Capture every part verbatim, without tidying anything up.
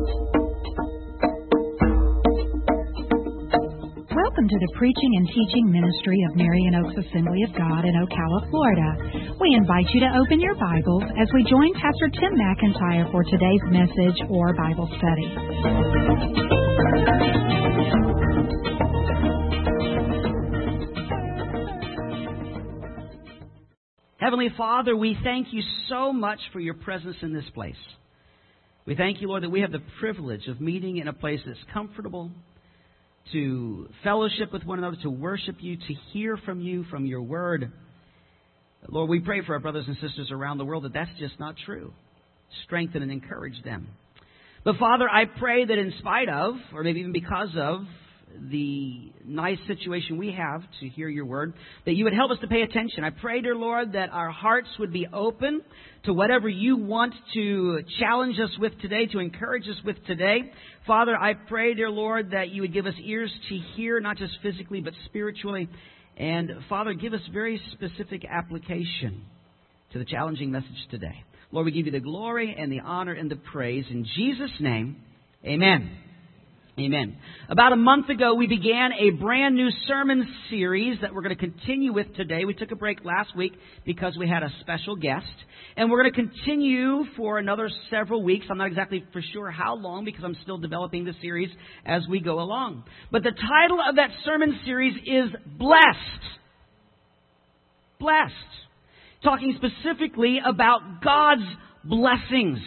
Welcome to the preaching and teaching ministry of Marion Oaks Assembly of God in Ocala, Florida. We invite you to open your Bibles as we join Pastor Tim McIntyre for today's message or Bible study. Heavenly Father, we thank you so much for your presence in this place. We thank you, Lord, that we have the privilege of meeting in a place that's comfortable, to fellowship with one another, to worship you, to hear from you, from your word. Lord, we pray for our brothers and sisters around the world that that's just not true. Strengthen and encourage them. But Father, I pray that in spite of, or maybe even because of, the nice situation we have to hear your word, that you would help us to pay attention. I pray, dear Lord, that our hearts would be open to whatever you want to challenge us with today, to encourage us with today. Father, I pray, dear Lord, that you would give us ears to hear, not just physically, but spiritually. And Father, give us very specific application to the challenging message today. Lord, we give you the glory and the honor and the praise. In Jesus' name, amen. Amen. About a month ago, we began a brand new sermon series that we're going to continue with today. We took a break last week because we had a special guest. And we're going to continue for another several weeks. I'm not exactly for sure how long because I'm still developing the series as we go along. But the title of that sermon series is Blessed. Blessed. Talking specifically about God's blessings.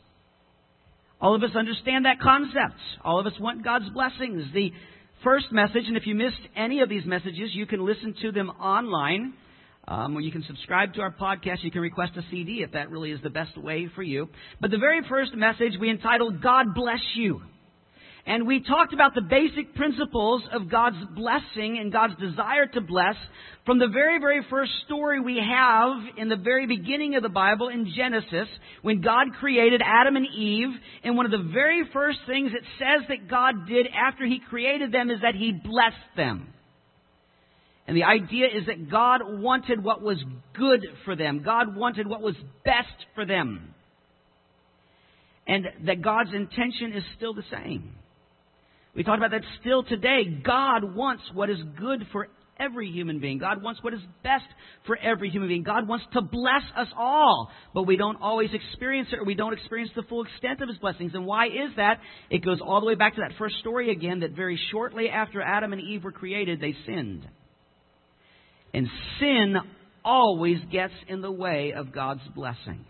All of us understand that concept. All of us want God's blessings. The first message, and if you missed any of these messages, you can listen to them online. Um, or you can subscribe to our podcast. You can request a C D if that really is the best way for you. But the very first message we entitled, God Bless You. And we talked about the basic principles of God's blessing and God's desire to bless from the very, very first story we have in the very beginning of the Bible in Genesis, when God created Adam and Eve. And one of the very first things it says that God did after He created them is that He blessed them. And the idea is that God wanted what was good for them. God wanted what was best for them. And that God's intention is still the same. We talked about that still today. God wants what is good for every human being. God wants what is best for every human being. God wants to bless us all. But we don't always experience it, or we don't experience the full extent of His blessings. And why is that? It goes all the way back to that first story again, that very shortly after Adam and Eve were created, they sinned. And sin always gets in the way of God's blessing.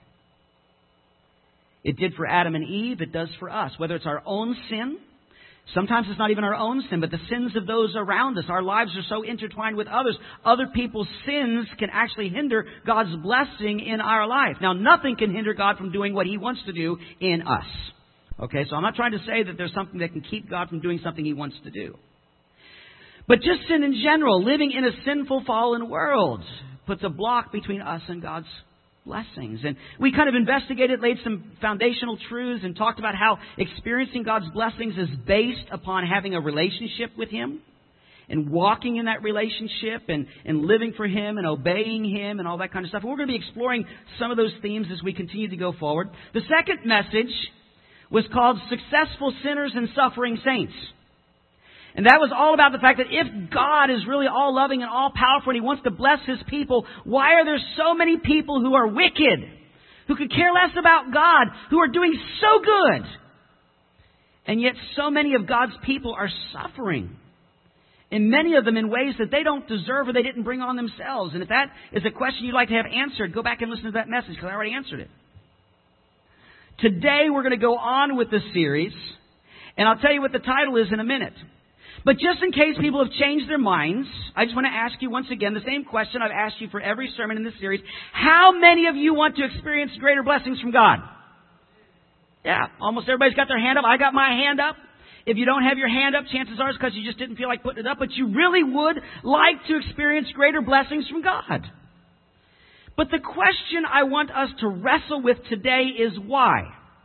It did for Adam and Eve. It does for us. Whether it's our own sin, sometimes it's not even our own sin, but the sins of those around us. Our lives are so intertwined with others. Other people's sins can actually hinder God's blessing in our life. Now, nothing can hinder God from doing what He wants to do in us. Okay, so I'm not trying to say that there's something that can keep God from doing something He wants to do. But just sin in general, living in a sinful, fallen world, puts a block between us and God's blessings. And we kind of investigated, laid some foundational truths, and talked about how experiencing God's blessings is based upon having a relationship with Him and walking in that relationship and, and living for Him and obeying Him and all that kind of stuff. And we're going to be exploring some of those themes as we continue to go forward. The second message was called Successful Sinners and Suffering Saints. And that was all about the fact that if God is really all-loving and all-powerful and He wants to bless His people, why are there so many people who are wicked, who could care less about God, who are doing so good? And yet so many of God's people are suffering. And many of them in ways that they don't deserve or they didn't bring on themselves. And if that is a question you'd like to have answered, go back and listen to that message because I already answered it. Today we're going to go on with the series. And I'll tell you what the title is in a minute. But just in case people have changed their minds, I just want to ask you once again the same question I've asked you for every sermon in this series. How many of you want to experience greater blessings from God? Yeah, almost everybody's got their hand up. I got my hand up. If you don't have your hand up, chances are it's because you just didn't feel like putting it up. But you really would like to experience greater blessings from God. But the question I want us to wrestle with today is why?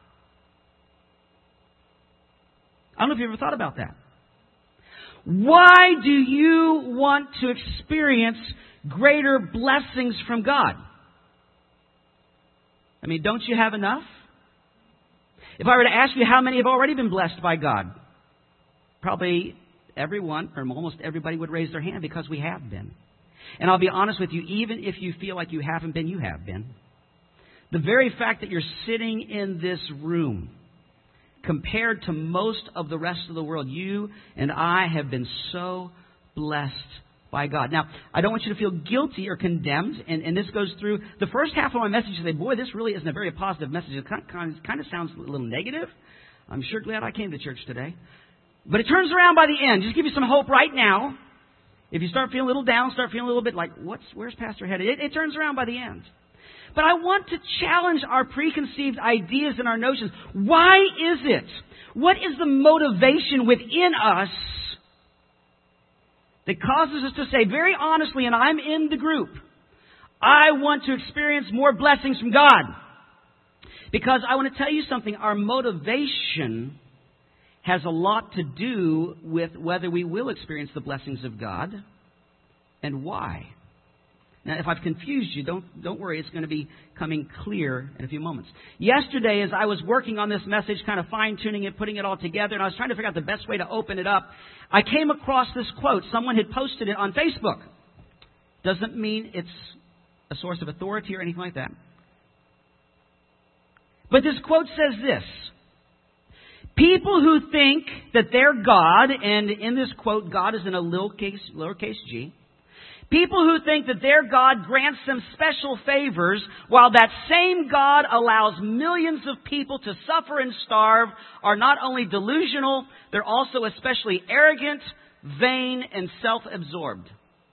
I don't know if you ever thought about that. Why do you want to experience greater blessings from God? I mean, don't you have enough? If I were to ask you how many have already been blessed by God, probably everyone, or almost everybody, would raise their hand because we have been. And I'll be honest with you, even if you feel like you haven't been, you have been. The very fact that you're sitting in this room, compared to most of the rest of the world, you and I have been so blessed by God. Now, I don't want you to feel guilty or condemned, and, and this goes through the first half of my message. You say, boy, this really isn't a very positive message. It kind of, kind of sounds a little negative. I'm sure glad I came to church today. But it turns around by the end. Just give you some hope right now. If you start feeling a little down, start feeling a little bit like, what's where's Pastor headed? It, it turns around by the end. But I want to challenge our preconceived ideas and our notions. Why is it? What is the motivation within us that causes us to say very honestly, and I'm in the group, I want to experience more blessings from God? Because I want to tell you something. Our motivation has a lot to do with whether we will experience the blessings of God and why. Now, if I've confused you, don't don't worry. It's going to be coming clear in a few moments. Yesterday, as I was working on this message, kind of fine-tuning it, putting it all together, and I was trying to figure out the best way to open it up, I came across this quote. Someone had posted it on Facebook. Doesn't mean it's a source of authority or anything like that. But this quote says this. People who think that their God, and in this quote, God is in a lowercase, lowercase g, people who think that their God grants them special favors while that same God allows millions of people to suffer and starve are not only delusional, they're also especially arrogant, vain, and self-absorbed.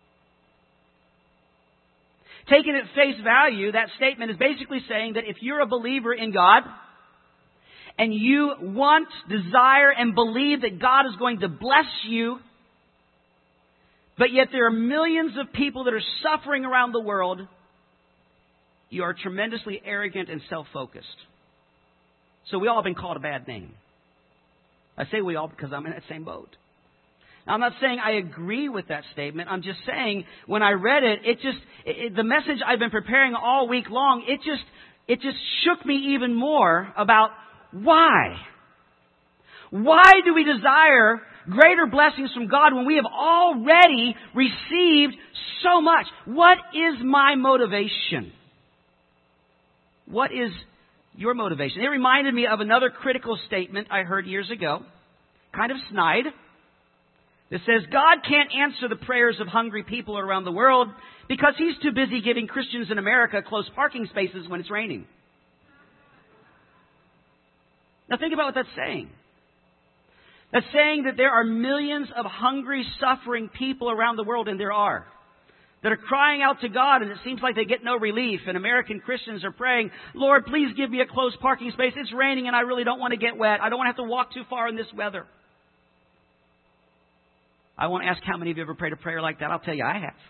Taken at face value, that statement is basically saying that if you're a believer in God, and you want, desire, and believe that God is going to bless you, but yet there are millions of people that are suffering around the world, you are tremendously arrogant and self-focused. So we all have been called a bad name. I say we all because I'm in that same boat. Now, I'm not saying I agree with that statement. I'm just saying when I read it, it just, it, the message I've been preparing all week long, it just, it just shook me even more about why? Why do we desire greater blessings from God when we have already received so much? What is my motivation? What is your motivation? It reminded me of another critical statement I heard years ago, kind of snide, that says God can't answer the prayers of hungry people around the world because He's too busy giving Christians in America close parking spaces when it's raining. Now think about what that's saying. That's saying that there are millions of hungry, suffering people around the world, and there are, that are crying out to God, and it seems like they get no relief. And American Christians are praying, Lord, please give me a close parking space. It's raining and I really don't want to get wet. I don't want to have to walk too far in this weather. I won't ask how many of you ever prayed a prayer like that. I'll tell you, I have.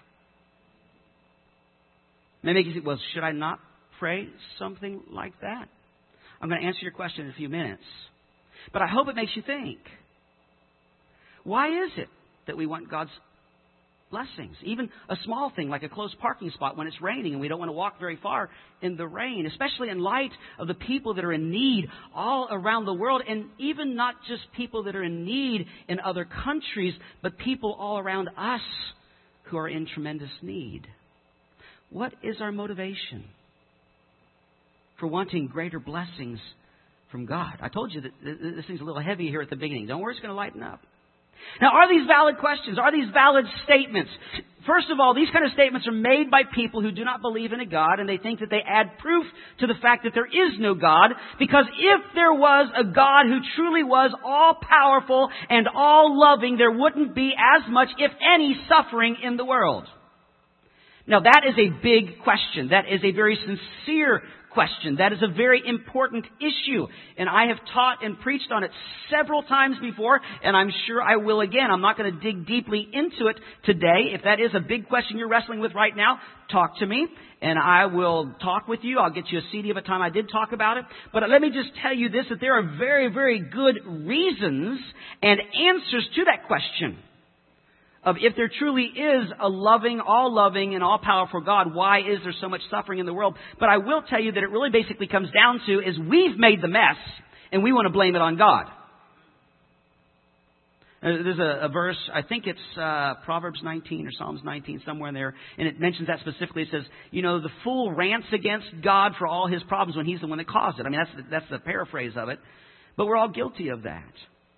Maybe you say, well, should I not pray something like that? I'm going to answer your question in a few minutes. But I hope it makes you think. Why is it that we want God's blessings? Even a small thing like a close parking spot when it's raining and we don't want to walk very far in the rain, especially in light of the people that are in need all around the world, and even not just people that are in need in other countries, but people all around us who are in tremendous need. What is our motivation for wanting greater blessings from God? I told you that this thing's a little heavy here at the beginning. Don't worry, it's going to lighten up. Now, are these valid questions? Are these valid statements? First of all, these kind of statements are made by people who do not believe in a God, and they think that they add proof to the fact that there is no God, because if there was a God who truly was all-powerful and all-loving, there wouldn't be as much, if any, suffering in the world. Now, that is a big question. That is a very sincere question. That is a very important issue. And I have taught and preached on it several times before, and I'm sure I will again. I'm not going to dig deeply into it today. If that is a big question you're wrestling with right now, talk to me, and I will talk with you. I'll get you a C D of a time I did talk about it. But let me just tell you this, that there are very, very good reasons and answers to that question. Of if there truly is a loving, all-loving, and all-powerful God, why is there so much suffering in the world? But I will tell you that it really basically comes down to is we've made the mess, And we want to blame it on God. There's a, a verse, I think it's uh, Proverbs nineteen or Psalms nineteen, somewhere in there, and it mentions that specifically. It says, you know, the fool rants against God for all his problems when he's the one that caused it. I mean, that's the, that's the paraphrase of it. But we're all guilty of that.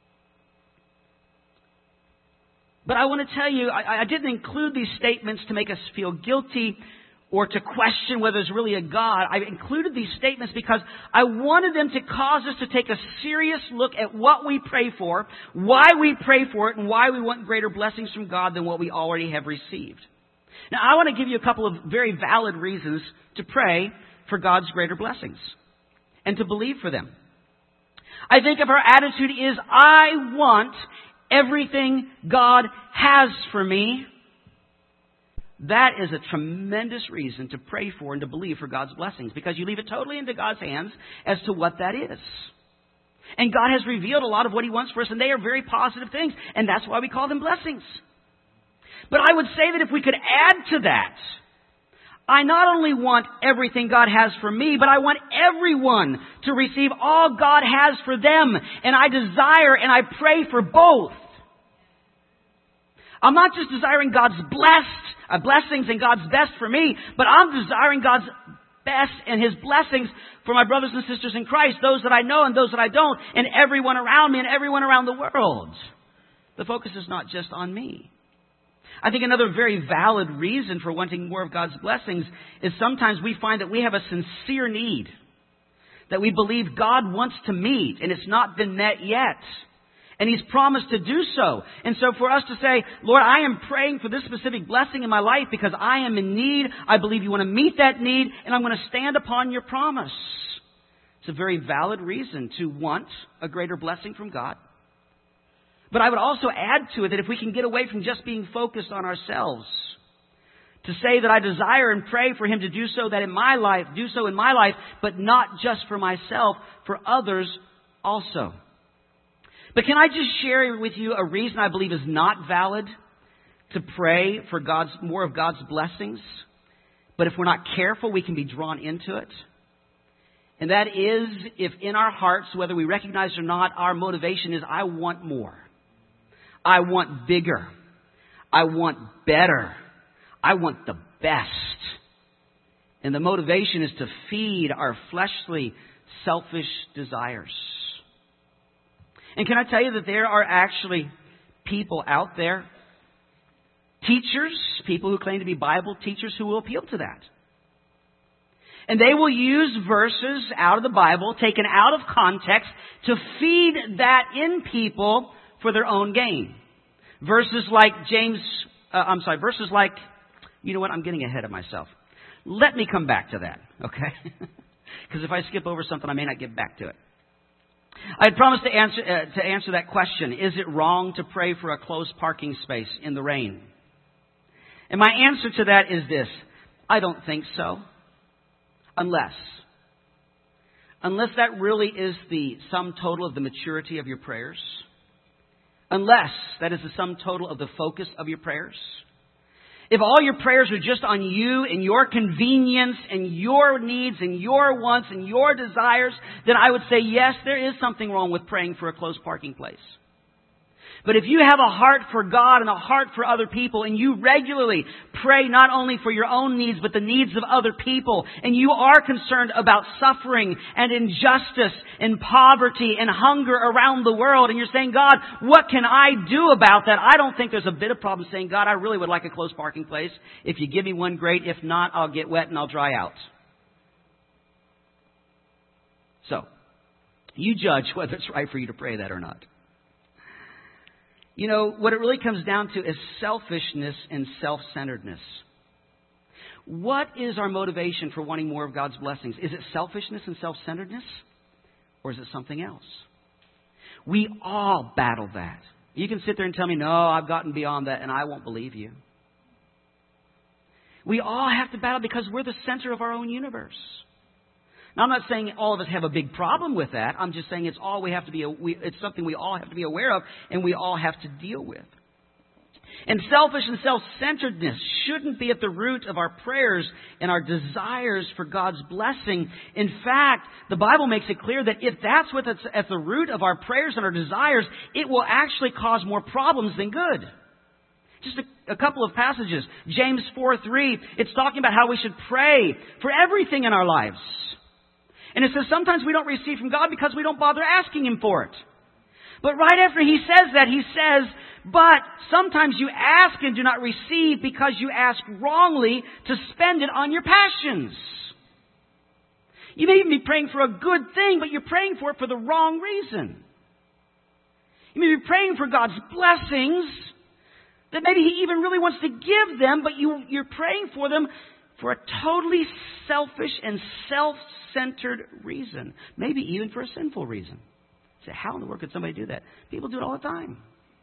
But I want to tell you, I, I didn't include these statements to make us feel guilty or to question whether there's really a God. I included these statements because I wanted them to cause us to take a serious look at what we pray for, why we pray for it, and why we want greater blessings from God than what we already have received. Now, I want to give you a couple of very valid reasons to pray for God's greater blessings and to believe for them. I think if our attitude is, I want everything God has for me, that is a tremendous reason to pray for and to believe for God's blessings, because you leave it totally into God's hands as to what that is. And God has revealed a lot of what He wants for us, and they are very positive things, and that's why we call them blessings. But I would say that if we could add to that, I not only want everything God has for me, but I want everyone to receive all God has for them. And I desire and I pray for both. I'm not just desiring God's blessed uh, blessings and God's best for me, but I'm desiring God's best and His blessings for my brothers and sisters in Christ, those that I know and those that I don't, and everyone around me and everyone around the world. The focus is not just on me. I think another very valid reason for wanting more of God's blessings is sometimes we find that we have a sincere need that we believe God wants to meet, and it's not been met yet. And He's promised to do so. And so for us to say, Lord, I am praying for this specific blessing in my life because I am in need. I believe you want to meet that need, and I'm going to stand upon your promise. It's a very valid reason to want a greater blessing from God. But I would also add to it that if we can get away from just being focused on ourselves, to say that I desire and pray for Him to do so that in my life, do so in my life, but not just for myself, for others also. But can I just share with you a reason I believe is not valid to pray for God's more of God's blessings? But if we're not careful, we can be drawn into it. And that is if in our hearts, whether we recognize it or not, our motivation is, I want more. I want bigger. I want better. I want the best. And the motivation is to feed our fleshly, selfish desires. And can I tell you that there are actually people out there, teachers, people who claim to be Bible teachers, who will appeal to that. And they will use verses out of the Bible, taken out of context, to feed that in people for their own gain. Verses like James, uh, I'm sorry, verses like, you know what, I'm getting ahead of myself. Let me come back to that, okay? Because if I skip over something, I may not get back to it. I had promised to answer, uh, to answer that question. Is it wrong to pray for a closed parking space in the rain? And my answer to that is this. I don't think so. Unless. Unless that really is the sum total of the maturity of your prayers. Unless that is the sum total of the focus of your prayers. If all your prayers are just on you and your convenience and your needs and your wants and your desires, then I would say, yes, there is something wrong with praying for a closed parking place. But if you have a heart for God and a heart for other people, and you regularly pray not only for your own needs, but the needs of other people, and you are concerned about suffering and injustice and poverty and hunger around the world, and you're saying, God, what can I do about that? I don't think there's a bit of problem saying, God, I really would like a closed parking place. If you give me one, great. If not, I'll get wet and I'll dry out. So, you judge whether it's right for you to pray that or not. You know, what it really comes down to is selfishness and self-centeredness. What is our motivation for wanting more of God's blessings? Is it selfishness and self-centeredness? Or is it something else? We all battle that. You can sit there and tell me, no, I've gotten beyond that, and I won't believe you. We all have to battle because we're the center of our own universe. Now, I'm not saying all of us have a big problem with that. I'm just saying it's all we have to be. We, it's something we all have to be aware of, and we all have to deal with. And selfish and self-centeredness shouldn't be at the root of our prayers and our desires for God's blessing. In fact, the Bible makes it clear that if that's what's at the root of our prayers and our desires, it will actually cause more problems than good. Just a, a couple of passages. James four three, it's talking about how we should pray for everything in our lives. And it says sometimes we don't receive from God because we don't bother asking Him for it. But right after he says that, he says, but sometimes you ask and do not receive because you ask wrongly to spend it on your passions. You may even be praying for a good thing, but you're praying for it for the wrong reason. You may be praying for God's blessings that maybe He even really wants to give them, but you, you're praying for them for a totally selfish and self-centered reason. Maybe even for a sinful reason. Say, how in the world could somebody do that? People do it all the time.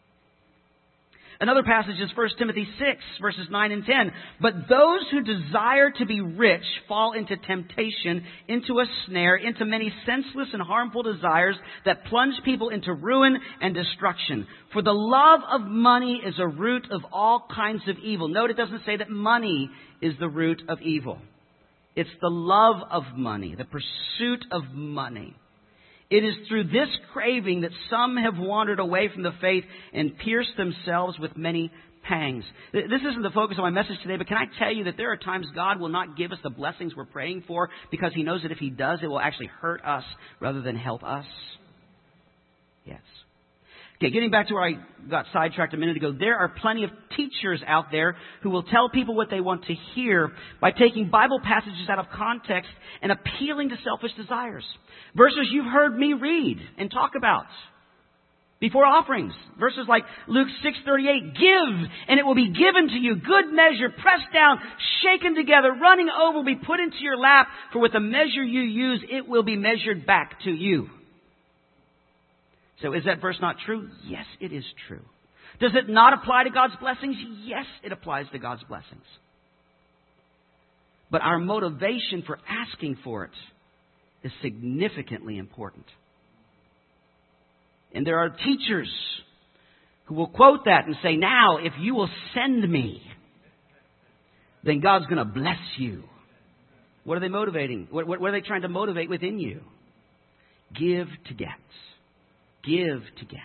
Another passage is First Timothy six, verses nine and ten. But those who desire to be rich fall into temptation, into a snare, into many senseless and harmful desires that plunge people into ruin and destruction. For the love of money is a root of all kinds of evil. Note it doesn't say that money is the root of evil. It's the love of money, the pursuit of money. It is through this craving that some have wandered away from the faith and pierced themselves with many pangs. This isn't the focus of my message today, but can I tell you that there are times God will not give us the blessings we're praying for because He knows that if He does, it will actually hurt us rather than help us? Yes. Okay, getting back to where I got sidetracked a minute ago, there are plenty of teachers out there who will tell people what they want to hear by taking Bible passages out of context and appealing to selfish desires. Verses you've heard me read and talk about before offerings. Verses like Luke six thirty-eight, give and it will be given to you. Good measure, pressed down, shaken together, running over will be put into your lap. For with the measure you use, it will be measured back to you. So is that verse not true? Yes, it is true. Does it not apply to God's blessings? Yes, it applies to God's blessings. But our motivation for asking for it is significantly important. And there are teachers who will quote that and say, now, if you will send me, then God's going to bless you. What are they motivating? What, what, what are they trying to motivate within you? Give to get. Give to get.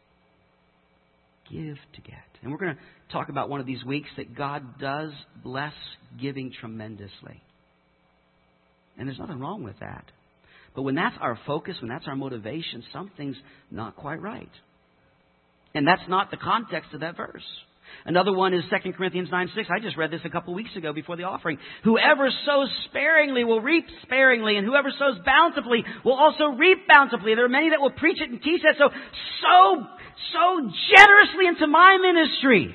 Give to get. And we're going to talk about one of these weeks that God does bless giving tremendously. And there's nothing wrong with that. But when that's our focus, when that's our motivation, something's not quite right. And that's not the context of that verse. Another one is Second Corinthians nine six. I just read this a couple weeks ago before the offering. Whoever sows sparingly will reap sparingly, and whoever sows bountifully will also reap bountifully. There are many that will preach it and teach that. So, sow, sow generously into my ministry,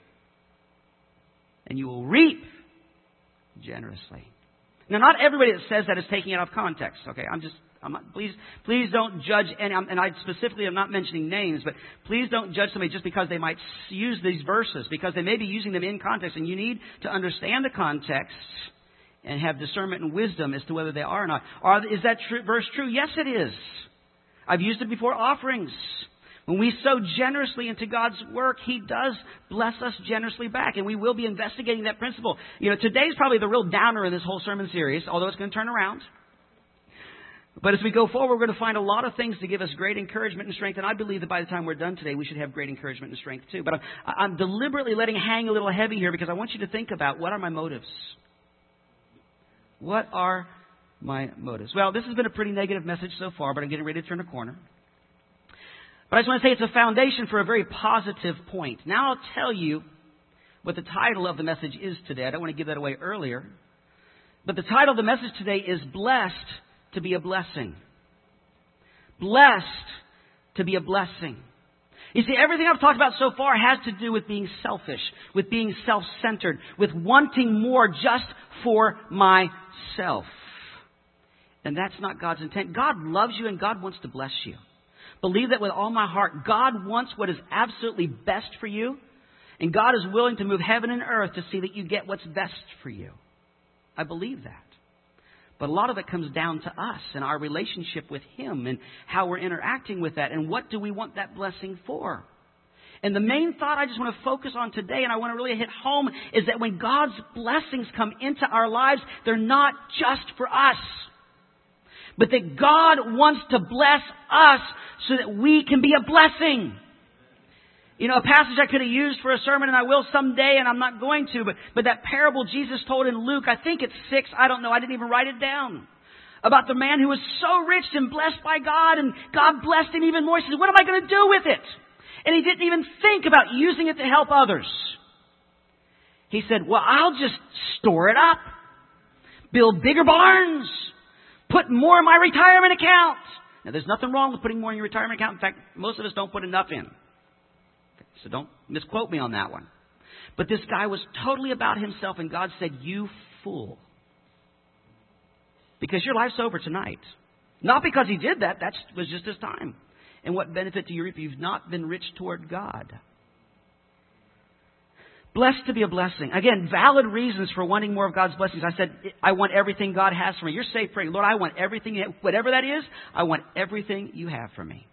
and you will reap generously. Now, not everybody that says that is taking it out of context. Okay, I'm just. I'm not, please, please don't judge, and, and I specifically am not mentioning names, but please don't judge somebody just because they might use these verses, because they may be using them in context, and you need to understand the context and have discernment and wisdom as to whether they are or not. Are, is that tr- verse true? Yes, it is. I've used it before offerings. When we sow generously into God's work, He does bless us generously back, and we will be investigating that principle. You know, today's probably the real downer in this whole sermon series, although it's going to turn around. But as we go forward, we're going to find a lot of things to give us great encouragement and strength. And I believe that by the time we're done today, we should have great encouragement and strength too. But I'm, I'm deliberately letting it hang a little heavy here because I want you to think about, what are my motives? What are my motives? Well, this has been a pretty negative message so far, but I'm getting ready to turn a corner. But I just want to say it's a foundation for a very positive point. Now I'll tell you what the title of the message is today. I don't want to give that away earlier. But the title of the message today is Blessed to be a Blessing. Blessed to be a blessing. You see, everything I've talked about so far has to do with being selfish, with being self-centered, with wanting more just for myself. And that's not God's intent. God loves you and God wants to bless you. Believe that with all my heart. God wants what is absolutely best for you. And God is willing to move heaven and earth to see that you get what's best for you. I believe that. But a lot of it comes down to us and our relationship with Him and how we're interacting with that. And what do we want that blessing for? And the main thought I just want to focus on today, and I want to really hit home, is that when God's blessings come into our lives, they're not just for us, but that God wants to bless us so that we can be a blessing. You know, a passage I could have used for a sermon, and I will someday, and I'm not going to, but, but that parable Jesus told in Luke, I think it's six, I don't know, I didn't even write it down, about the man who was so rich and blessed by God, and God blessed him even more. He said, what am I going to do with it? And he didn't even think about using it to help others. He said, well, I'll just store it up, build bigger barns, put more in my retirement account. Now, there's nothing wrong with putting more in your retirement account. In fact, most of us don't put enough in. So don't misquote me on that one. But this guy was totally about himself, and God said, you fool. Because your life's over tonight. Not because he did that. That was just his time. And what benefit do you reap if you've not been rich toward God? Blessed to be a blessing. Again, valid reasons for wanting more of God's blessings. I said, I want everything God has for me. You're safe praying, Lord, I want everything, whatever that is, I want everything you have for me.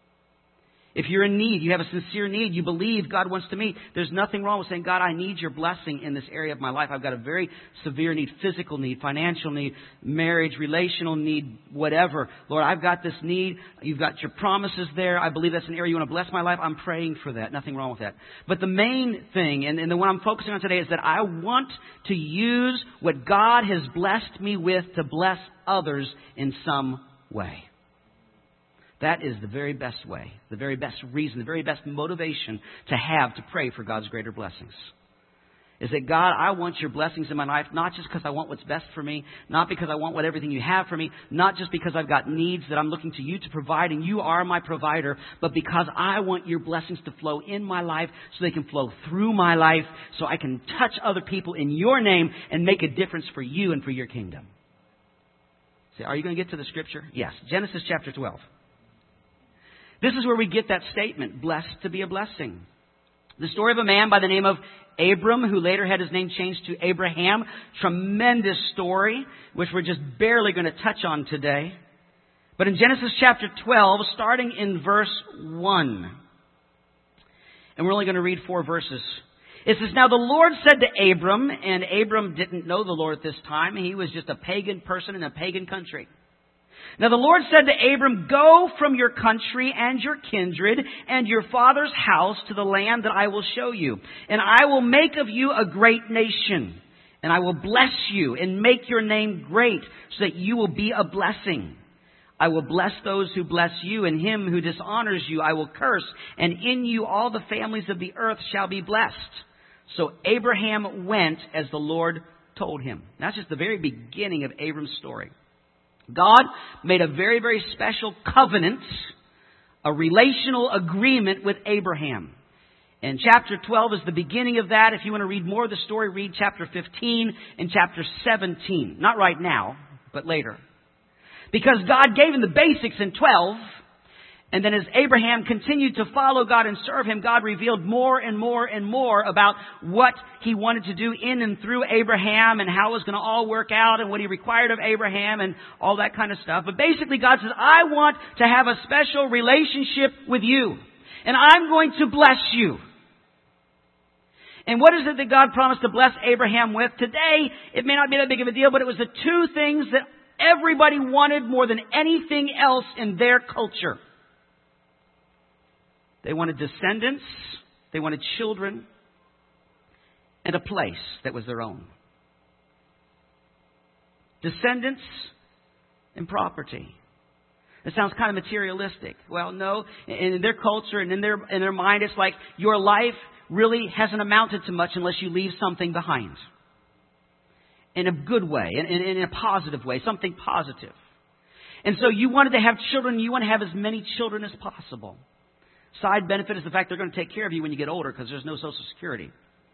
If you're in need, you have a sincere need, you believe God wants to meet, there's nothing wrong with saying, God, I need your blessing in this area of my life. I've got a very severe need, physical need, financial need, marriage, relational need, whatever. Lord, I've got this need. You've got your promises there. I believe that's an area you want to bless my life. I'm praying for that. Nothing wrong with that. But the main thing, and, and the one I'm focusing on today, is that I want to use what God has blessed me with to bless others in some way. That is the very best way, the very best reason, the very best motivation to have to pray for God's greater blessings. Is that, God, I want your blessings in my life, not just because I want what's best for me, not because I want what everything you have for me, not just because I've got needs that I'm looking to you to provide and you are my provider, but because I want your blessings to flow in my life so they can flow through my life so I can touch other people in your name and make a difference for you and for your kingdom. Say, are you going to get to the scripture? Yes. Genesis chapter twelve. This is where we get that statement, blessed to be a blessing. The story of a man by the name of Abram, who later had his name changed to Abraham. Tremendous story, which we're just barely going to touch on today. But in Genesis chapter twelve, starting in verse one, and we're only going to read four verses. It says, now the Lord said to Abram, and Abram didn't know the Lord at this time. He was just a pagan person in a pagan country. Now the Lord said to Abram, go from your country and your kindred and your father's house to the land that I will show you. And I will make of you a great nation. And I will bless you and make your name great so that you will be a blessing. I will bless those who bless you, and him who dishonors you I will curse. And in you all the families of the earth shall be blessed. So Abraham went as the Lord told him. That's just the very beginning of Abram's story. God made a very, very special covenant, a relational agreement with Abraham. And chapter twelve is the beginning of that. If you want to read more of the story, read chapter fifteen and chapter seventeen. Not right now, but later. Because God gave him the basics in twelve. And then as Abraham continued to follow God and serve him, God revealed more and more and more about what he wanted to do in and through Abraham and how it was going to all work out and what he required of Abraham and all that kind of stuff. But basically God says, I want to have a special relationship with you. And I'm going to bless you. And what is it that God promised to bless Abraham with? Today, it may not be that big of a deal, but it was the two things that everybody wanted more than anything else in their culture. They wanted descendants, they wanted children, and a place that was their own. Descendants and property. It sounds kind of materialistic. Well, no, in their culture and in their in their mind, it's like your life really hasn't amounted to much unless you leave something behind. In a good way, in, in, in a positive way, something positive. And so you wanted to have children, you want to have as many children as possible. Side benefit is the fact they're going to take care of you when you get older because there's no Social Security.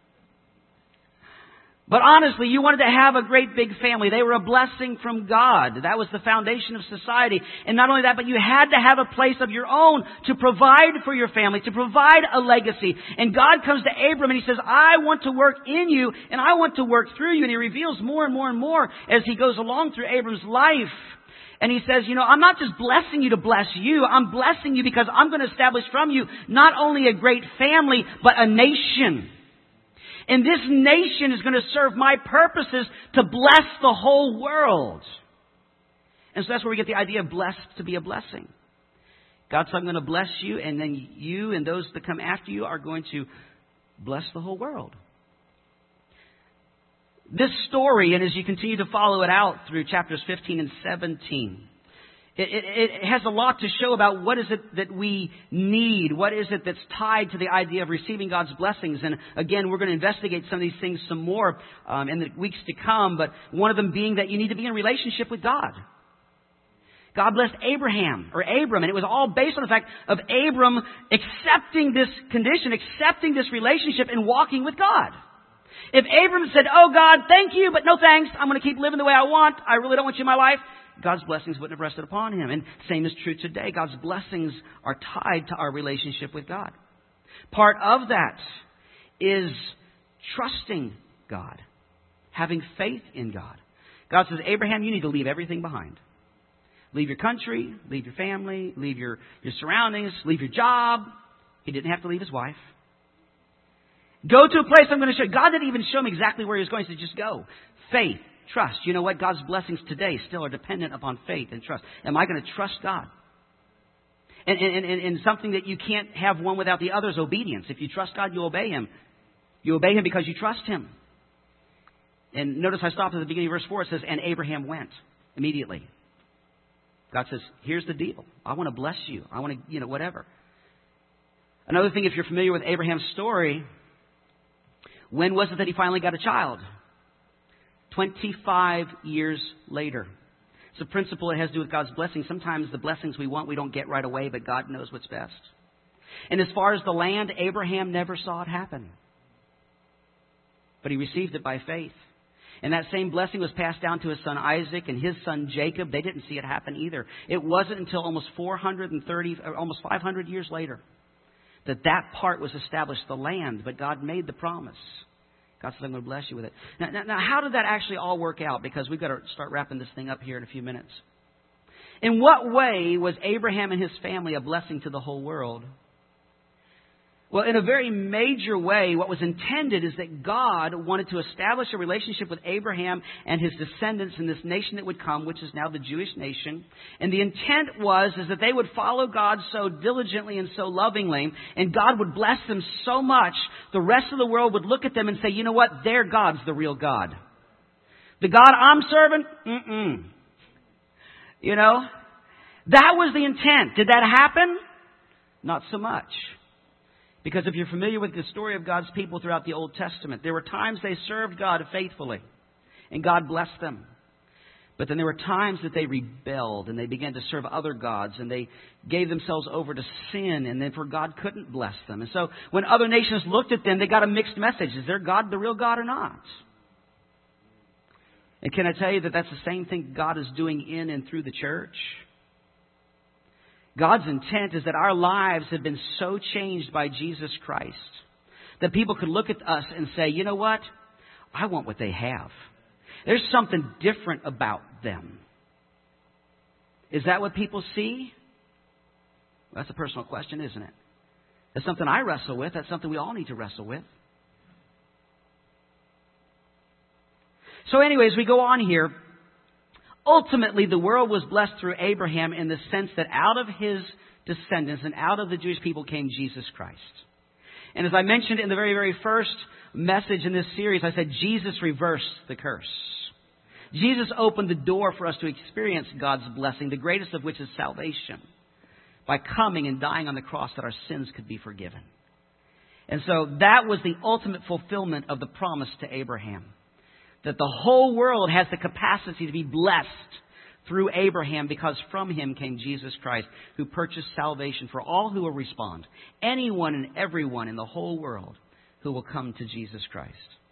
But honestly, you wanted to have a great big family. They were a blessing from God. That was the foundation of society. And not only that, but you had to have a place of your own to provide for your family, to provide a legacy. And God comes to Abram and he says, I want to work in you and I want to work through you. And he reveals more and more and more as he goes along through Abram's life. And he says, you know, I'm not just blessing you to bless you. I'm blessing you because I'm going to establish from you not only a great family, but a nation. And this nation is going to serve my purposes to bless the whole world. And so that's where we get the idea of blessed to be a blessing. God said, I'm going to bless you, and then you and those that come after you are going to bless the whole world. This story, and as you continue to follow it out through chapters fifteen and seventeen, it, it, it has a lot to show about what is it that we need, what is it that's tied to the idea of receiving God's blessings. And again, we're going to investigate some of these things some more um, in the weeks to come, but one of them being that you need to be in relationship with God. God blessed Abraham, or Abram, and it was all based on the fact of Abram accepting this condition, accepting this relationship, and walking with God. If Abram said, oh God, thank you, but no thanks, I'm going to keep living the way I want, I really don't want you in my life, God's blessings wouldn't have rested upon him. And same is true today. God's blessings are tied to our relationship with God. Part of that is trusting God, having faith in God. God says, Abraham, you need to leave everything behind. Leave your country, leave your family, leave your, your surroundings, leave your job. He didn't have to leave his wife. Go to a place I'm going to show you. God didn't even show him exactly where he was going. He said, just go. Faith, trust. You know what? God's blessings today still are dependent upon faith and trust. Am I going to trust God? And, and, and, and something that you can't have one without the other is obedience. If you trust God, you obey Him. You obey Him because you trust Him. And notice I stopped at the beginning of verse four. It says, and Abraham went immediately. God says, here's the deal. I want to bless you. I want to, you know, whatever. Another thing, if you're familiar with Abraham's story, when was it that he finally got a child? twenty-five years later. It's a principle that has to do with God's blessing. Sometimes the blessings we want, we don't get right away, but God knows what's best. And as far as the land, Abraham never saw it happen. But he received it by faith. And that same blessing was passed down to his son Isaac and his son Jacob. They didn't see it happen either. It wasn't until almost four hundred thirty, or almost five hundred years later that that part was established, the land. But God made the promise. God said, I'm going to bless you with it. Now, now, now, how did that actually all work out? Because we've got to start wrapping this thing up here in a few minutes. In what way was Abraham and his family a blessing to the whole world? Well, in a very major way, what was intended is that God wanted to establish a relationship with Abraham and his descendants in this nation that would come, which is now the Jewish nation. And the intent was is that they would follow God so diligently and so lovingly, and God would bless them so much, the rest of the world would look at them and say, you know what? Their God's the real God. The God I'm serving? Mm-mm. You know? That was the intent. Did that happen? Not so much. Because if you're familiar with the story of God's people throughout the Old Testament, there were times they served God faithfully, and God blessed them. But then there were times that they rebelled, and they began to serve other gods, and they gave themselves over to sin, and therefore God couldn't bless them. And so when other nations looked at them, they got a mixed message. Is their God the real God or not? And can I tell you that that's the same thing God is doing in and through the church? God's intent is that our lives have been so changed by Jesus Christ that people could look at us and say, you know what? I want what they have. There's something different about them. Is that what people see? Well, that's a personal question, isn't it? That's something I wrestle with. That's something we all need to wrestle with. So anyways, we go on here. Ultimately, the world was blessed through Abraham in the sense that out of his descendants and out of the Jewish people came Jesus Christ. And as I mentioned in the very, very first message in this series, I said Jesus reversed the curse. Jesus opened the door for us to experience God's blessing, the greatest of which is salvation, by coming and dying on the cross that our sins could be forgiven. And so that was the ultimate fulfillment of the promise to Abraham. That the whole world has the capacity to be blessed through Abraham because from him came Jesus Christ, who purchased salvation for all who will respond. Anyone and everyone in the whole world who will come to Jesus Christ.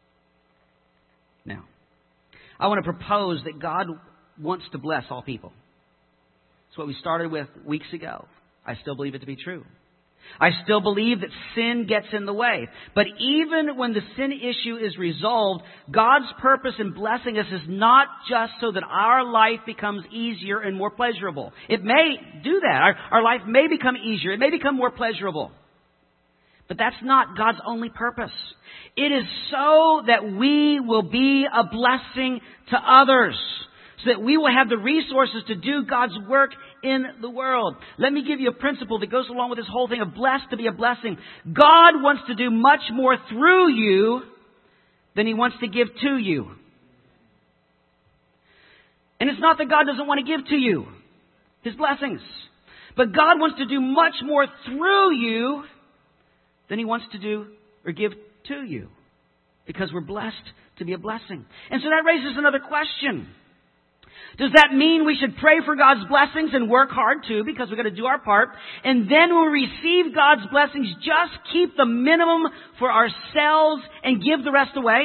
Now, I want to propose that God wants to bless all people. It's what we started with weeks ago. I still believe it to be true. I still believe that sin gets in the way. But even when the sin issue is resolved, God's purpose in blessing us is not just so that our life becomes easier and more pleasurable. It may do that. Our, our life may become easier. It may become more pleasurable. But that's not God's only purpose. It is so that we will be a blessing to others, so that we will have the resources to do God's work in the world. Let me give you a principle that goes along with this whole thing of blessed to be a blessing. God wants to do much more through you than He wants to give to you. And it's not that God doesn't want to give to you His blessings, but God wants to do much more through you than He wants to do or give to you, because we're blessed to be a blessing. And so that raises another question. Does that mean we should pray for God's blessings and work hard too, because we've got to do our part, and then when we receive God's blessings, just keep the minimum for ourselves and give the rest away?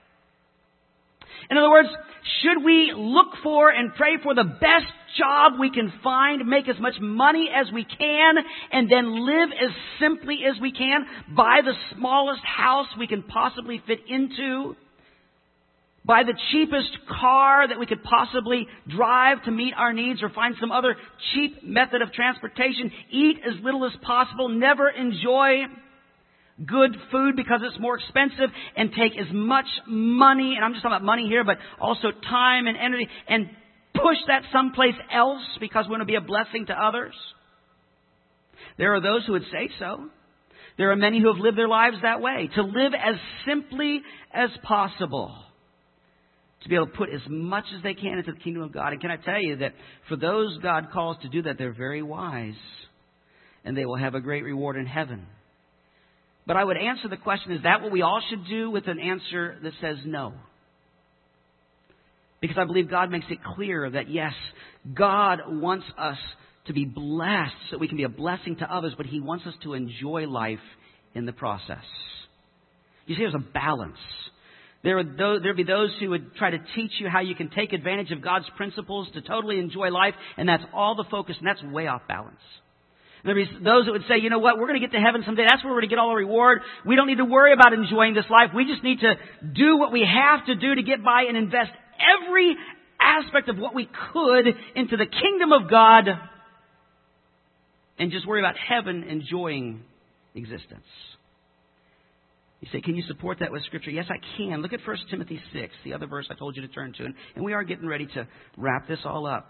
In other words, should we look for and pray for the best job we can find, make as much money as we can, and then live as simply as we can, buy the smallest house we can possibly fit into, buy the cheapest car that we could possibly drive to meet our needs, or find some other cheap method of transportation, eat as little as possible, never enjoy good food because it's more expensive, and take as much money, and I'm just talking about money here, but also time and energy, and push that someplace else because we want to be a blessing to others? There are those who would say so. There are many who have lived their lives that way, to live as simply as possible, to be able to put as much as they can into the kingdom of God. And can I tell you that for those God calls to do that, they're very wise, and they will have a great reward in heaven. But I would answer the question, is that what we all should do, with an answer that says no? Because I believe God makes it clear that, yes, God wants us to be blessed so we can be a blessing to others, but He wants us to enjoy life in the process. You see, there's a balance. There would there'd be those who would try to teach you how you can take advantage of God's principles to totally enjoy life, and that's all the focus, and that's way off balance. There'd be those that would say, you know what, we're going to get to heaven someday. That's where we're going to get all the reward. We don't need to worry about enjoying this life. We just need to do what we have to do to get by and invest every aspect of what we could into the kingdom of God, and just worry about heaven enjoying existence. You say, can you support that with Scripture? Yes, I can. Look at First Timothy six, the other verse I told you to turn to. And we are getting ready to wrap this all up.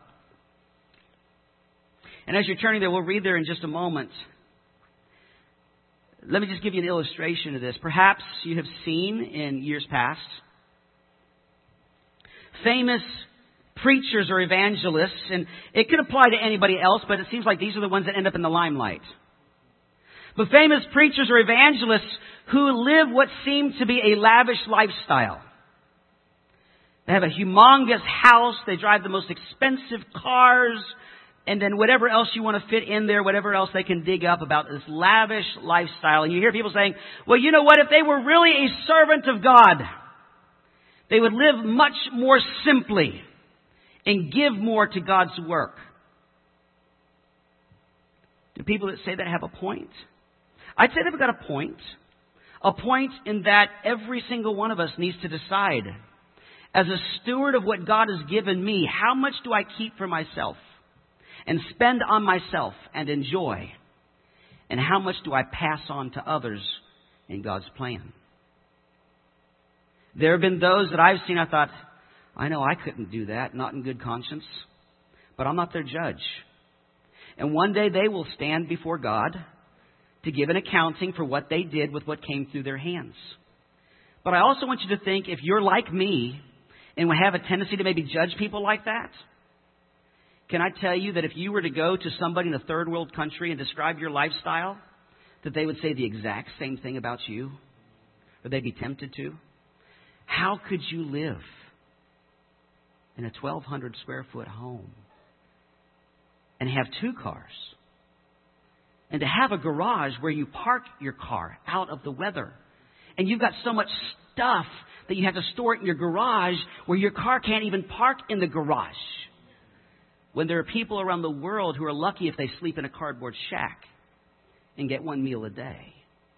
And as you're turning there, we'll read there in just a moment. Let me just give you an illustration of this. Perhaps you have seen in years past famous preachers or evangelists, and it could apply to anybody else, but it seems like these are the ones that end up in the limelight. But famous preachers or evangelists who live what seem to be a lavish lifestyle. They have a humongous house, they drive the most expensive cars, and then whatever else you want to fit in there, whatever else they can dig up about this lavish lifestyle. And you hear people saying, well, you know what, if they were really a servant of God, they would live much more simply and give more to God's work. Do people that say that have a point? I'd say they've got a point. A point in that every single one of us needs to decide, as a steward of what God has given me, how much do I keep for myself and spend on myself and enjoy? And how much do I pass on to others in God's plan? There have been those that I've seen, I thought, I know I couldn't do that, not in good conscience, but I'm not their judge. And one day they will stand before God to give an accounting for what they did with what came through their hands. But I also want you to think, if you're like me and would have a tendency to maybe judge people like that, can I tell you that if you were to go to somebody in a third world country and describe your lifestyle, that they would say the exact same thing about you? Or they'd be tempted to? How could you live in a twelve hundred square foot home and have two cars? And to have a garage where you park your car out of the weather. And you've got so much stuff that you have to store it in your garage where your car can't even park in the garage. When there are people around the world who are lucky if they sleep in a cardboard shack. and get one meal a day.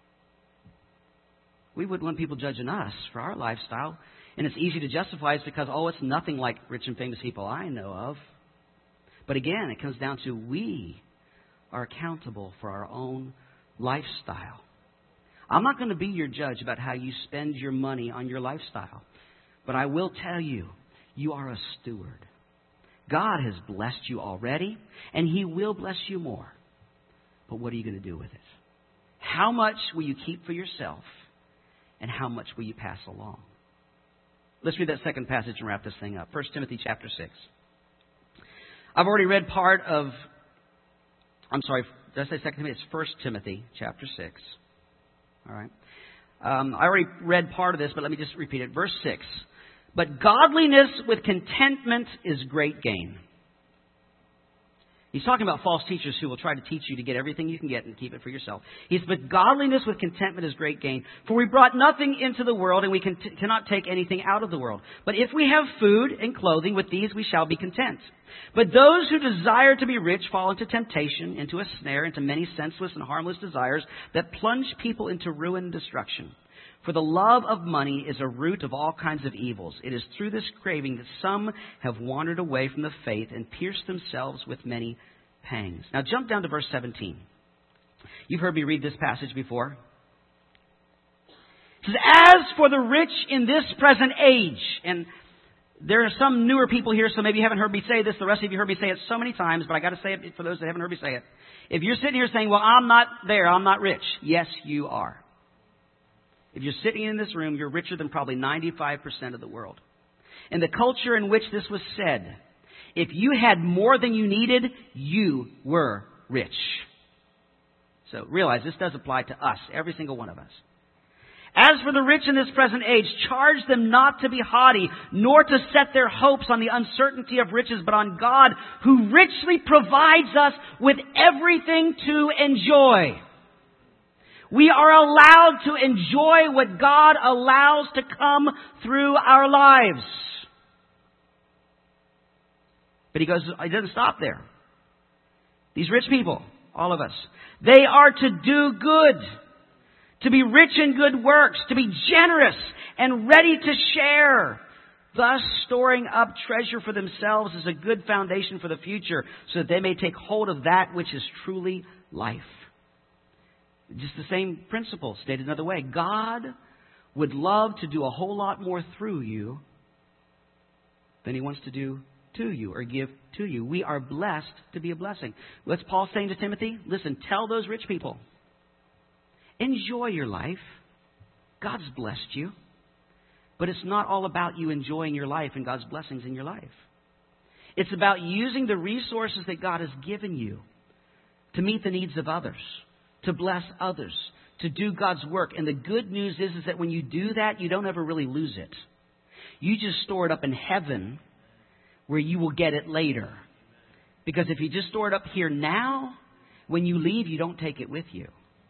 We wouldn't want people judging us for our lifestyle. And it's easy to justify it because, oh, it's nothing like rich and famous people I know of. But again, it comes down to we are accountable for our own lifestyle. I'm not going to be your judge about how you spend your money on your lifestyle. But I will tell you, you are a steward. God has blessed you already, and He will bless you more. But what are you going to do with it? How much will you keep for yourself, and how much will you pass along? Let's read that second passage and wrap this thing up. First Timothy chapter six. I've already read part of, I'm sorry, did I say Second Timothy? It's First Timothy chapter six. All right. Um, I already read part of this, but let me just repeat it. Verse six. But godliness with contentment is great gain. He's talking about false teachers who will try to teach you to get everything you can get and keep it for yourself. He says, but godliness with contentment is great gain. For we brought nothing into the world, and we can t- cannot take anything out of the world. But if we have food and clothing, with these we shall be content. But those who desire to be rich fall into temptation, into a snare, into many senseless and harmless desires that plunge people into ruin and destruction. For the love of money is a root of all kinds of evils. It is through this craving that some have wandered away from the faith and pierced themselves with many pangs. Now jump down to verse seventeen. You've heard me read this passage before. It says, as for the rich in this present age, and there are some newer people here, so maybe you haven't heard me say this. The rest of you heard me say it so many times, but I got to say it for those that haven't heard me say it. If you're sitting here saying, well, I'm not there, I'm not rich. Yes, you are. If you're sitting in this room, you're richer than probably ninety-five percent of the world. In the culture in which this was said, if you had more than you needed, you were rich. So realize this does apply to us, every single one of us. As for the rich in this present age, charge them not to be haughty, nor to set their hopes on the uncertainty of riches, but on God, who richly provides us with everything to enjoy. We are allowed to enjoy what God allows to come through our lives. But he goes, he doesn't stop there. These rich people, all of us, they are to do good, to be rich in good works, to be generous and ready to share, thus storing up treasure for themselves as a good foundation for the future, so that they may take hold of that which is truly life. Just the same principle, stated another way. God would love to do a whole lot more through you than He wants to do to you or give to you. We are blessed to be a blessing. What's Paul saying to Timothy? Listen, tell those rich people, enjoy your life. God's blessed you. But it's not all about you enjoying your life and God's blessings in your life. It's about using the resources that God has given you to meet the needs of others, to bless others, to do God's work. And the good news is, is that when you do that, you don't ever really lose it. You just store it up in heaven where you will get it later. Because if you just store it up here now, when you leave, you don't take it with you.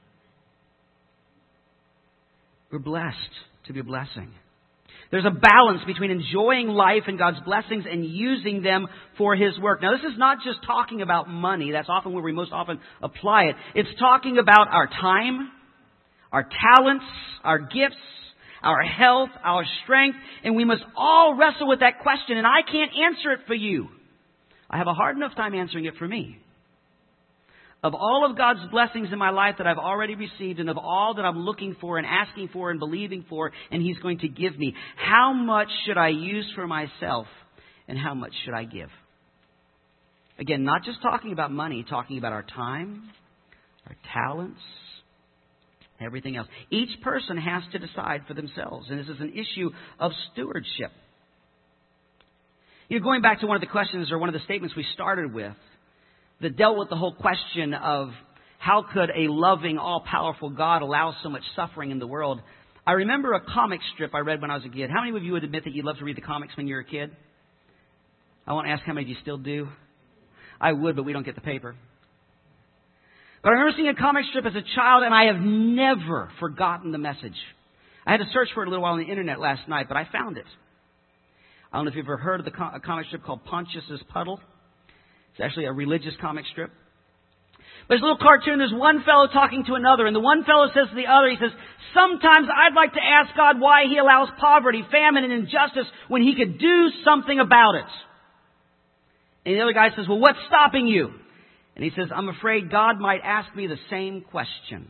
We're blessed to be a blessing. There's a balance between enjoying life and God's blessings and using them for His work. Now, this is not just talking about money. That's often where we most often apply it. It's talking about our time, our talents, our gifts, our health, our strength. And we must all wrestle with that question. And I can't answer it for you. I have a hard enough time answering it for me. Of all of God's blessings in my life that I've already received, and of all that I'm looking for and asking for and believing for, and He's going to give me, how much should I use for myself and how much should I give? Again, not just talking about money, talking about our time, our talents, everything else. Each person has to decide for themselves, and this is an issue of stewardship. You know, going back to one of the questions or one of the statements we started with, that dealt with the whole question of how could a loving, all-powerful God allow so much suffering in the world. I remember a comic strip I read when I was a kid. How many of you would admit that you loved to read the comics when you were a kid? I won't ask how many of you still do. I would, but we don't get the paper. But I remember seeing a comic strip as a child, and I have never forgotten the message. I had to search for it a little while on the internet last night, but I found it. I don't know if you've ever heard of the comic strip called Pontius's Puddle. It's actually a religious comic strip. There's a little cartoon, there's one fellow talking to another, and the one fellow says to the other, he says, sometimes I'd like to ask God why He allows poverty, famine, and injustice when He could do something about it. And the other guy says, well, what's stopping you? And he says, I'm afraid God might ask me the same question.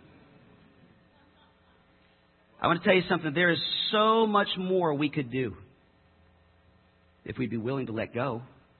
I want to tell you something. There is so much more we could do if we'd be willing to let go.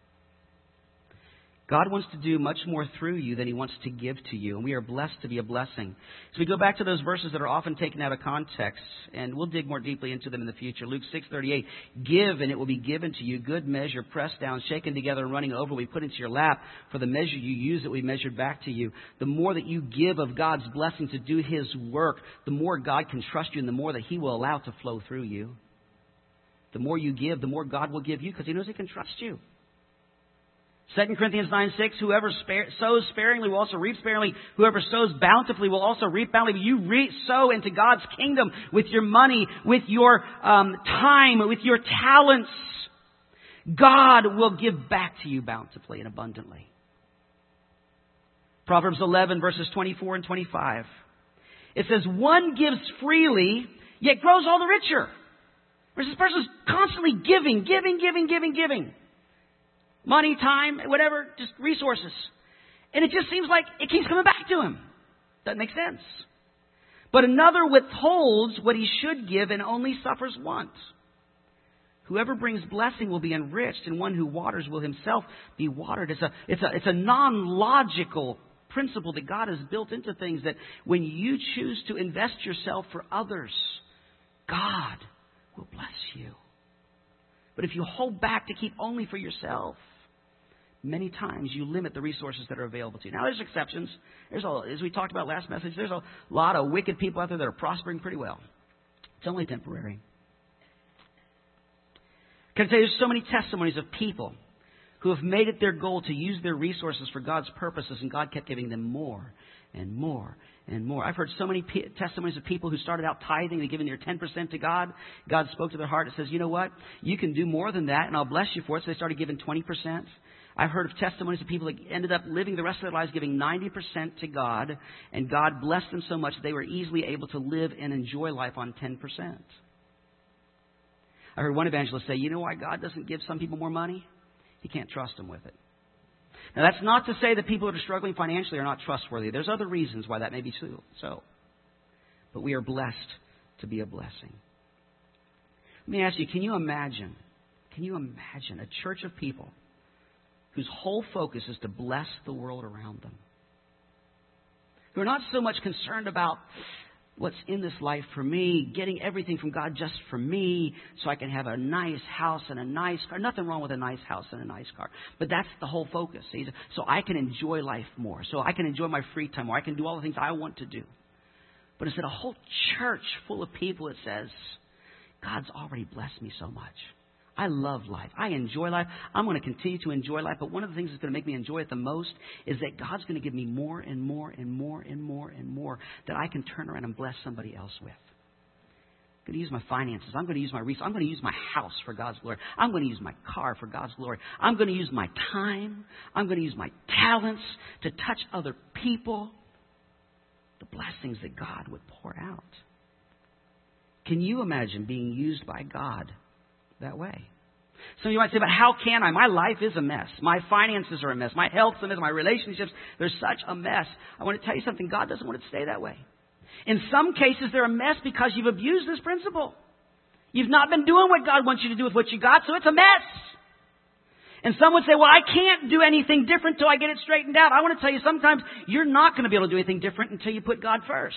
God wants to do much more through you than He wants to give to you. And we are blessed to be a blessing. So we go back to those verses that are often taken out of context. And we'll dig more deeply into them in the future. Luke six thirty-eight. Give and it will be given to you. Good measure, pressed down, shaken together, and running over. We put into your lap. For the measure you use, it will be measured back to you. The more that you give of God's blessing to do His work, the more God can trust you and the more that He will allow to flow through you. The more you give, the more God will give you because He knows He can trust you. Second Corinthians nine six, whoever spare, sows sparingly will also reap sparingly. Whoever sows bountifully will also reap bountifully. You re- sow into God's kingdom with your money, with your um, time, with your talents. God will give back to you bountifully and abundantly. Proverbs eleven, verses twenty-four and twenty-five. It says, one gives freely, yet grows all the richer. Whereas this person is constantly giving, giving, giving, giving, giving. Money, time, whatever, just resources. And it just seems like it keeps coming back to him. Doesn't make sense. But another withholds what he should give and only suffers want. Whoever brings blessing will be enriched, and one who waters will himself be watered. It's a, it's a, it's a non-logical principle that God has built into things, that when you choose to invest yourself for others, God will bless you. But if you hold back to keep only for yourself, many times you limit the resources that are available to you. Now, there's exceptions. There's a, as we talked about last message, there's a lot of wicked people out there that are prospering pretty well. It's only temporary. Can I tell you, there's so many testimonies of people who have made it their goal to use their resources for God's purposes, and God kept giving them more and more and more. I've heard so many p- testimonies of people who started out tithing and giving their ten percent to God. God spoke to their heart and says, you know what? You can do more than that, and I'll bless you for it. So they started giving twenty percent. I've heard of testimonies of people that ended up living the rest of their lives giving ninety percent to God, and God blessed them so much that they were easily able to live and enjoy life on ten percent. I heard one evangelist say, you know why God doesn't give some people more money? He can't trust them with it. Now, that's not to say that people that are struggling financially are not trustworthy. There's other reasons why that may be so. But we are blessed to be a blessing. Let me ask you, can you imagine, can you imagine a church of people whose whole focus is to bless the world around them? Who are not so much concerned about what's in this life for me, getting everything from God just for me so I can have a nice house and a nice car. Nothing wrong with a nice house and a nice car. But that's the whole focus. So I can enjoy life more. So I can enjoy my free time more. I can do all the things I want to do. But instead, a whole church full of people that says, God's already blessed me so much. I love life. I enjoy life. I'm going to continue to enjoy life. But one of the things that's going to make me enjoy it the most is that God's going to give me more and more and more and more and more that I can turn around and bless somebody else with. I'm going to use my finances. I'm going to use my resources. I'm going to use my house for God's glory. I'm going to use my car for God's glory. I'm going to use my time. I'm going to use my talents to touch other people. The blessings that God would pour out. Can you imagine being used by God that way? Some of you might say, but how can I? My life is a mess. My finances are a mess. My health's a mess. My relationships, they're such a mess. I want to tell you something. God doesn't want it to stay that way. In some cases, they're a mess because you've abused this principle. You've not been doing what God wants you to do with what you got, so it's a mess. And some would say, well, I can't do anything different until I get it straightened out. I want to tell you, sometimes you're not going to be able to do anything different until you put God first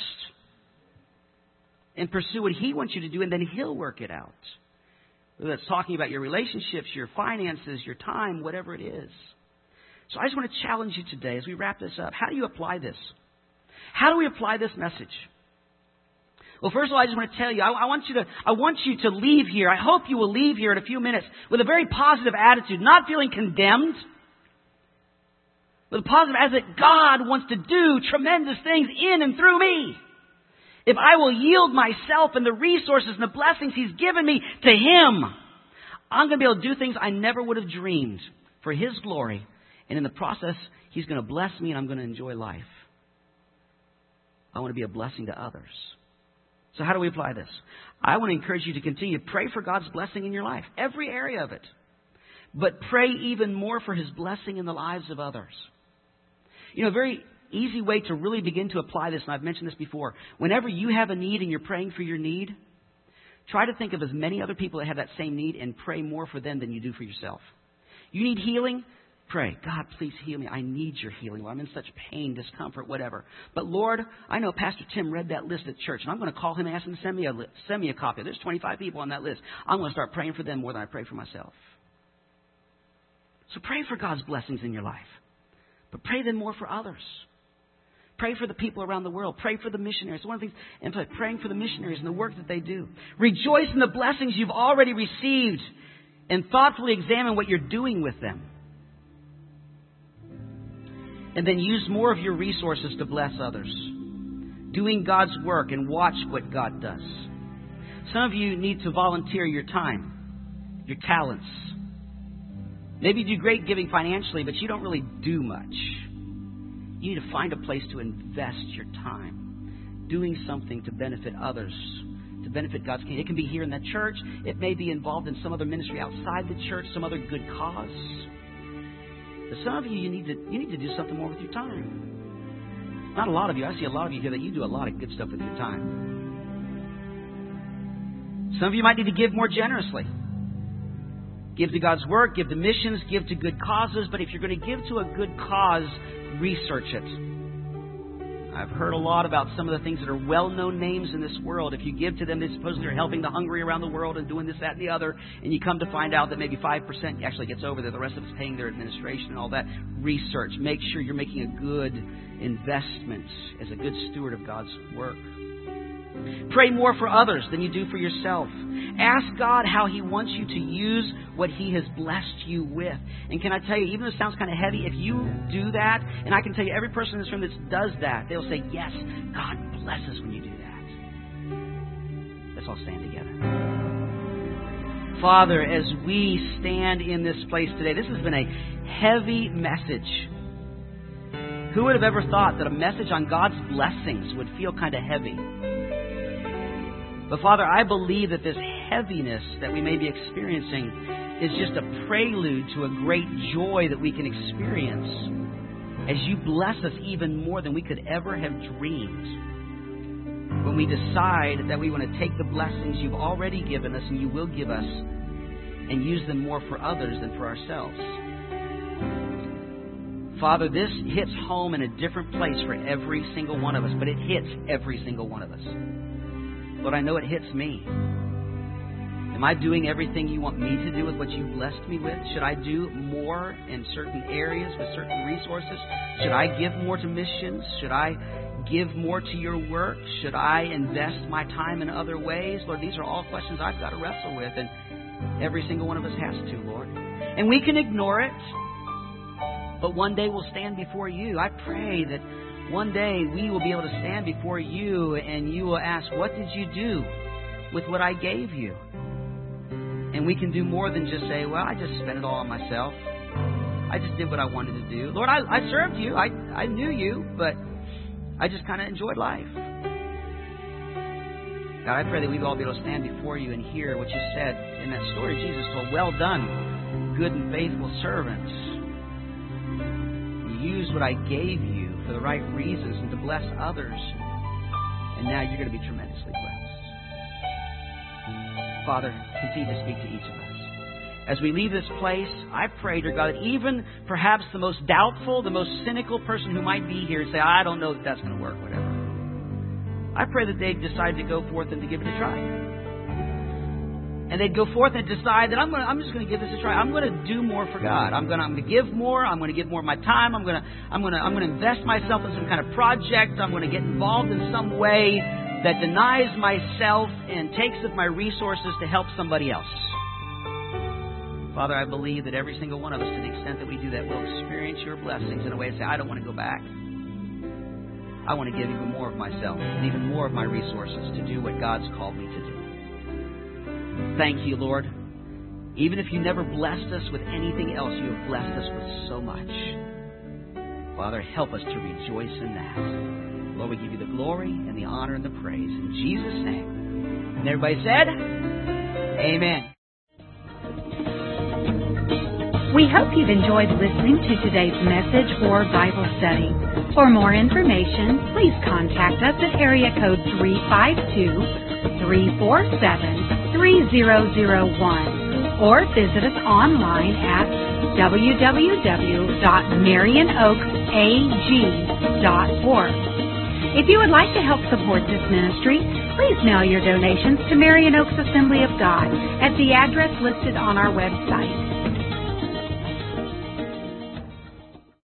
and pursue what He wants you to do, and then He'll work it out. Whether that's talking about your relationships, your finances, your time, whatever it is. So I just want to challenge you today as we wrap this up. How do you apply this? How do we apply this message? Well, first of all, I just want to tell you, I, I want you to, I want you to leave here. I hope you will leave here in a few minutes with a very positive attitude, not feeling condemned, but a positive as that God wants to do tremendous things in and through me. If I will yield myself and the resources and the blessings He's given me to Him, I'm going to be able to do things I never would have dreamed for His glory And in the process, He's going to bless me and I'm going to enjoy life. I want to be a blessing to others. So how do we apply this? I want to encourage you to continue to pray for God's blessing in your life, every area of it. But pray even more for His blessing in the lives of others. You know, a very easy way to really begin to apply this, and I've mentioned this before, whenever you have a need and you're praying for your need, try to think of as many other people that have that same need and pray more for them than you do for yourself. You need healing? Pray, God, please heal me. I need your healing. Lord, I'm in such pain, discomfort, whatever. But Lord, I know Pastor Tim read that list at church, and I'm going to call him and ask him to send me a list, send me a copy. There's twenty-five people on that list. I'm going to start praying for them more than I pray for myself. So pray for God's blessings in your life. But pray them more for others. Pray for the people around the world. Pray for the missionaries. One of the things, in fact, praying for the missionaries and the work that they do. Rejoice in the blessings you've already received and thoughtfully examine what you're doing with them. And then use more of your resources to bless others. Doing God's work and watch what God does. Some of you need to volunteer your time, your talents. Maybe you do great giving financially, but you don't really do much. You need to find a place to invest your time. Doing something to benefit others. To benefit God's kingdom. It can be here in the church. It may be involved in some other ministry outside the church. Some other good cause. But some of you, you need to you need to do something more with your time. Not a lot of you. I see a lot of you here that you do a lot of good stuff with your time. Some of you might need to give more generously. Give to God's work, give to missions, give to good causes. But if you're going to give to a good cause, research it. I've heard a lot about some of the things that are well-known names in this world. If you give to them, they suppose they're helping the hungry around the world and doing this, that, and the other. And you come to find out that maybe five percent actually gets over there. The rest of it's paying their administration and all that. Research. Make sure you're making a good investment as a good steward of God's work. Pray more for others than you do for yourself. Ask God how He wants you to use what He has blessed you with. And can I tell you, even though it sounds kind of heavy, if you do that, and I can tell you every person in this room that does that, they'll say, yes, God blesses when you do that. Let's all stand together. Father, as we stand in this place today, this has been a heavy message. Who would have ever thought that a message on God's blessings would feel kind of heavy? But Father, I believe that this heaviness that we may be experiencing is just a prelude to a great joy that we can experience as you bless us even more than we could ever have dreamed. When we decide that we want to take the blessings you've already given us and you will give us and use them more for others than for ourselves. Father, this hits home in a different place for every single one of us, but it hits every single one of us. Lord, I know it hits me. Am I doing everything you want me to do with what you've blessed me with? Should I do more in certain areas with certain resources? Should I give more to missions? Should I give more to your work? Should I invest my time in other ways? Lord, these are all questions I've got to wrestle with, and every single one of us has to, Lord. And we can ignore it, but one day we'll stand before you. I pray that one day we will be able to stand before you and you will ask, what did you do with what I gave you? And we can do more than just say, well, I just spent it all on myself. I just did what I wanted to do. Lord, I, I served you. I, I knew you, but I just kind of enjoyed life. God, I pray that we'd all be able to stand before you and hear what you said in that story Jesus told. Well done, good and faithful servants. You used what I gave you for the right reasons and to bless others. And now you're going to be tremendously blessed. Father, continue to speak to each of us. As we leave this place, I pray, dear God, that even perhaps the most doubtful, the most cynical person who might be here and say, I don't know that that's going to work, whatever. I pray that they'd decide to go forth and to give it a try. And they'd go forth and decide that I'm going to, I'm just going to give this a try. I'm going to do more for God. I'm going to, I'm going to give more. I'm going to give more of my time. I'm going to, I'm going to, I'm going to invest myself in some kind of project. I'm going to get involved in some way that denies myself and takes of my resources to help somebody else. Father, I believe that every single one of us, to the extent that we do that, will experience your blessings in a way to say, I don't want to go back. I want to give even more of myself and even more of my resources to do what God's called me to do. Thank you, Lord, Even if you never blessed us with anything else, you have blessed us with so much. Father, help us to rejoice in that. Lord, we give you the glory and the honor and the praise. In Jesus' name. And everybody said, amen. We hope you've enjoyed listening to today's message or Bible study. For more information, please contact us at area code three five two, three four seven, three zero zero one or visit us online at w w w dot marion oaks a g dot org. If you would like to help support this ministry, please mail your donations to Marion Oaks Assembly of God at the address listed on our website.